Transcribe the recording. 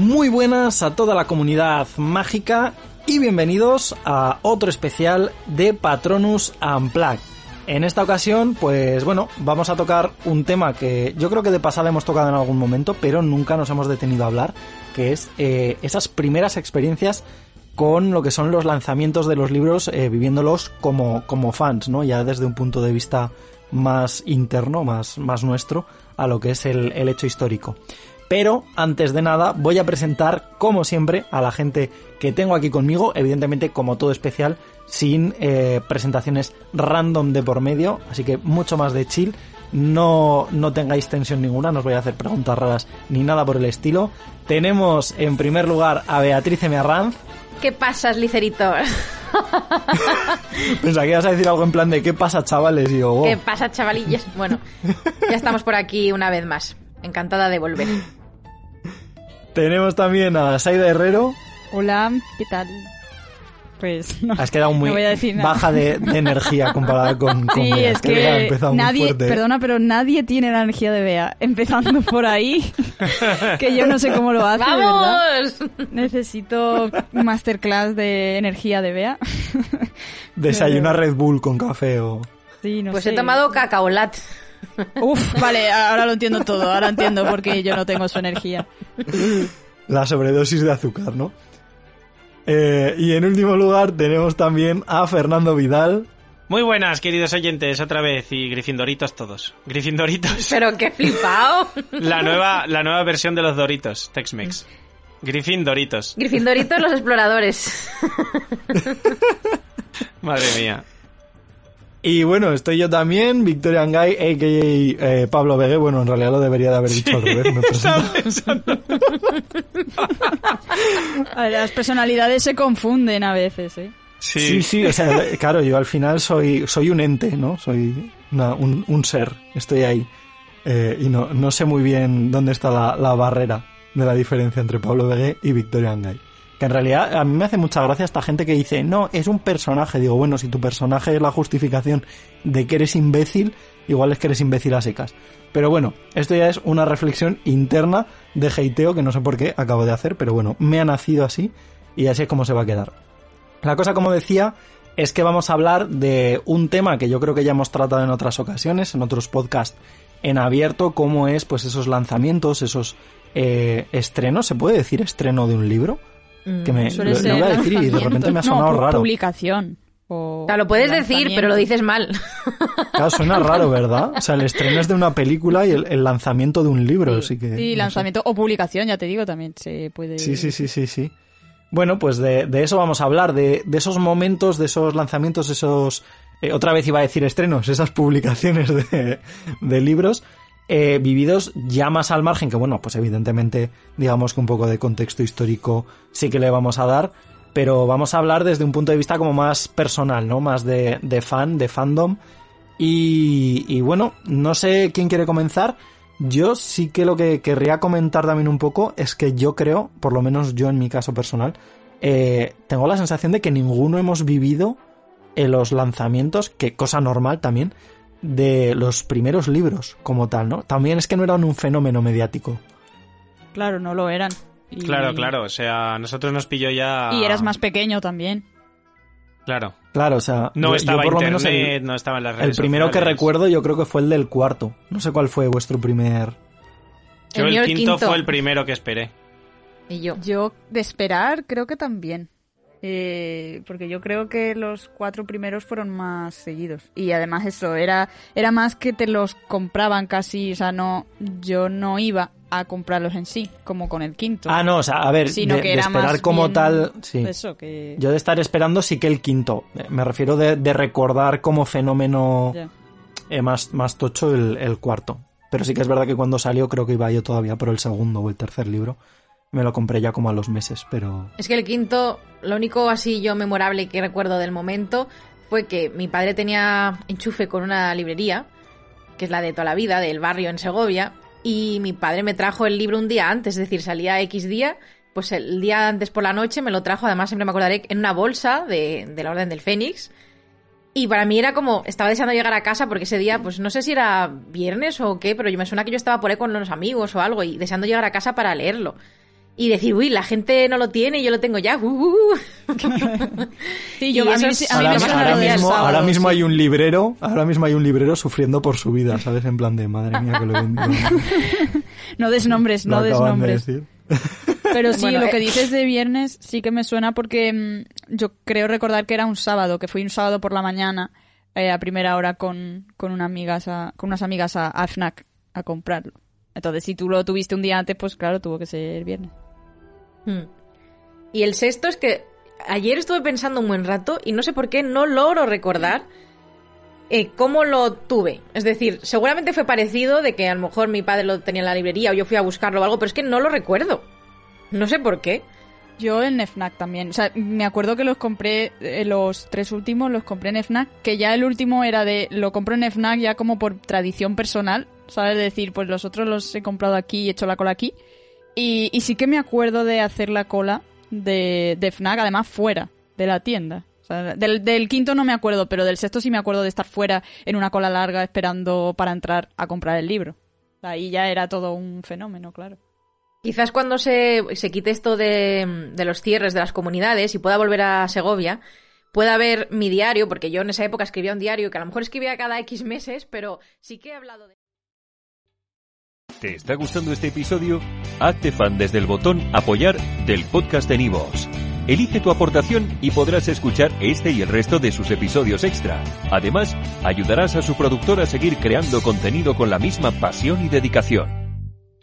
Muy buenas a toda la comunidad mágica y bienvenidos a otro especial de Patronus Unplugged. En esta ocasión, pues bueno, vamos a tocar un tema que yo creo que de pasada hemos tocado en algún momento, pero nunca nos hemos detenido a hablar, que es esas primeras experiencias con lo que son los lanzamientos de los libros, viviéndolos como fans, ¿no? Ya desde un punto de vista más interno, más nuestro, a lo que es el hecho histórico. Pero, antes de nada, voy a presentar, como siempre, a la gente que tengo aquí conmigo, evidentemente, como todo especial, sin presentaciones random de por medio, así que mucho más de chill. No tengáis tensión ninguna, no os voy a hacer preguntas raras ni nada por el estilo. Tenemos, en primer lugar, a Beatriz M. Arranz. ¿Qué pasa, liceritos? Pensaba que ibas a decir algo en plan de ¿qué pasa, chavales? Y yo, oh. ¿Qué pasa, chavalillas? Bueno, ya estamos por aquí una vez más. Encantada de volver. Tenemos también a Saida Herrero. Hola, ¿qué tal? Pues no. Has quedado muy baja de energía comparada con sí, Bea. Es que nadie, fuerte. Perdona, pero nadie tiene la energía de Bea. Empezando por ahí, que yo no sé cómo lo hace. ¡Vamos! De verdad. Necesito masterclass de energía de Bea. Desayuna Red Bull con café o... Sí, no pues sé. He tomado cacaolat. Uf, vale, ahora lo entiendo todo. Ahora entiendo por qué yo no tengo su energía. La sobredosis de azúcar, ¿no? Y en último lugar tenemos también a Fernando Vidal. Muy buenas, queridos oyentes, otra vez, y grifindoritos todos. Grifindoritos. Pero qué flipado. La nueva versión de los Doritos, Tex-Mex. Grifindoritos. Grifindoritos los exploradores. Madre mía. Y bueno, estoy yo también, Victorian Guy, a.k.a. Pablo Vegué. Bueno, en realidad lo debería de haber dicho al revés. Me presento. A ver, las personalidades se confunden a veces, ¿eh? Sí, o sea, claro, yo al final soy un ente, ¿no? Soy un ser, estoy ahí. Y no sé muy bien dónde está la barrera de la diferencia entre Pablo Vegué y Victorian Guy. Que en realidad a mí me hace mucha gracia esta gente que dice, no, es un personaje. Digo, bueno, si tu personaje es la justificación de que eres imbécil, igual es que eres imbécil a secas. Pero bueno, esto ya es una reflexión interna de hateo que no sé por qué acabo de hacer, pero bueno, me ha nacido así y así es como se va a quedar. La cosa, como decía, es que vamos a hablar de un tema que yo creo que ya hemos tratado en otras ocasiones, en otros podcasts en abierto, como es pues esos lanzamientos, esos estrenos. ¿Se puede decir estreno de un libro? Que lo voy a decir y de repente me ha sonado raro. Publicación. Claro, lo puedes decir, pero lo dices mal. Claro, suena raro, ¿verdad? O sea, el estreno es de una película y el lanzamiento de un libro. Sí, así que, sí, lanzamiento o publicación, ya te digo, también se puede... Sí. Bueno, pues de eso vamos a hablar, de esos momentos, de esos lanzamientos, esos... otra vez iba a decir estrenos, esas publicaciones de libros... vividos ya más al margen, que bueno, pues evidentemente digamos que un poco de contexto histórico sí que le vamos a dar, pero vamos a hablar desde un punto de vista como más personal, ¿no? Más de fan, de fandom. Y bueno, no sé quién quiere comenzar. Yo sí que lo que querría comentar también un poco es que yo creo, por lo menos yo en mi caso personal, tengo la sensación de que ninguno hemos vivido en los lanzamientos, que cosa normal también, de los primeros libros como tal, ¿no? También es que no eran un fenómeno mediático. Claro, no lo eran. Claro, o sea, a nosotros nos pilló ya... Y eras más pequeño también. Claro, o sea... No estaba por internet, lo menos no estaba en las redes el primero sociales. que recuerdo yo creo que fue el del cuarto. No sé cuál fue vuestro primer... Yo el quinto fue el primero que esperé. Y yo. Yo de esperar creo que también. Porque yo creo que los 4 primeros fueron más seguidos. Y además eso, era más que te los compraban casi, o sea, yo no iba a comprarlos en sí, como con el quinto. Ah, no, o sea, a ver, sino que de era esperar más como bien tal, sí. Eso, que... Yo de estar esperando sí que el quinto. Me refiero de recordar como fenómeno más tocho el cuarto. Pero sí que es verdad que cuando salió creo que iba yo todavía por el segundo o el tercer libro. Me lo compré ya como a los meses, pero... Es que el quinto, lo único así yo memorable que recuerdo del momento fue que mi padre tenía enchufe con una librería, que es la de toda la vida, del barrio en Segovia, y mi padre me trajo el libro un día antes, es decir, salía X día, pues el día antes por la noche me lo trajo, además siempre me acordaré, en una bolsa de la Orden del Fénix. Y para mí era como, estaba deseando llegar a casa porque ese día, pues no sé si era viernes o qué, pero me suena que yo estaba por ahí con los amigos o algo y deseando llegar a casa para leerlo. y decir, uy, la gente no lo tiene y yo lo tengo ya. Sí, Y yo a mí, eso es- a mí me suena lo del sábado, ahora mismo sí. hay un librero sufriendo por su vida, ¿sabes? En plan de, madre mía, que lo he vendido. No des nombres, no Lo des acaban de nombres. decir. Pero sí, Bueno, lo que dices de viernes sí que me suena porque yo creo recordar que era un sábado, que fui un sábado por la mañana a primera hora con unas amigas a Fnac a comprarlo. Entonces, si tú lo tuviste un día antes, pues claro, tuvo que ser viernes. Y el sexto es que ayer estuve pensando un buen rato y no sé por qué no logro recordar cómo lo tuve. Es decir, seguramente fue parecido de que a lo mejor mi padre lo tenía en la librería o yo fui a buscarlo o algo, pero es que no lo recuerdo. No sé por qué. Yo en Fnac también. O sea, me acuerdo que los compré, los 3 últimos los compré en Fnac, que ya el último era lo compro en Fnac ya como por tradición personal, ¿sabes? De decir, pues los otros los he comprado aquí y he hecho la cola aquí. Y sí que me acuerdo de hacer la cola de Fnac, además fuera de la tienda. O sea, del quinto no me acuerdo, pero del sexto sí me acuerdo de estar fuera en una cola larga esperando para entrar a comprar el libro. Ahí ya era todo un fenómeno, claro. Quizás cuando se quite esto de los cierres de las comunidades y pueda volver a Segovia, pueda ver mi diario, porque yo en esa época escribía un diario que a lo mejor escribía cada X meses, pero sí que he hablado de... ¿Te está gustando este episodio? Hazte fan desde el botón Apoyar del podcast de Nivos. Elige tu aportación y podrás escuchar este y el resto de sus episodios extra. Además, ayudarás a su productor a seguir creando contenido con la misma pasión y dedicación.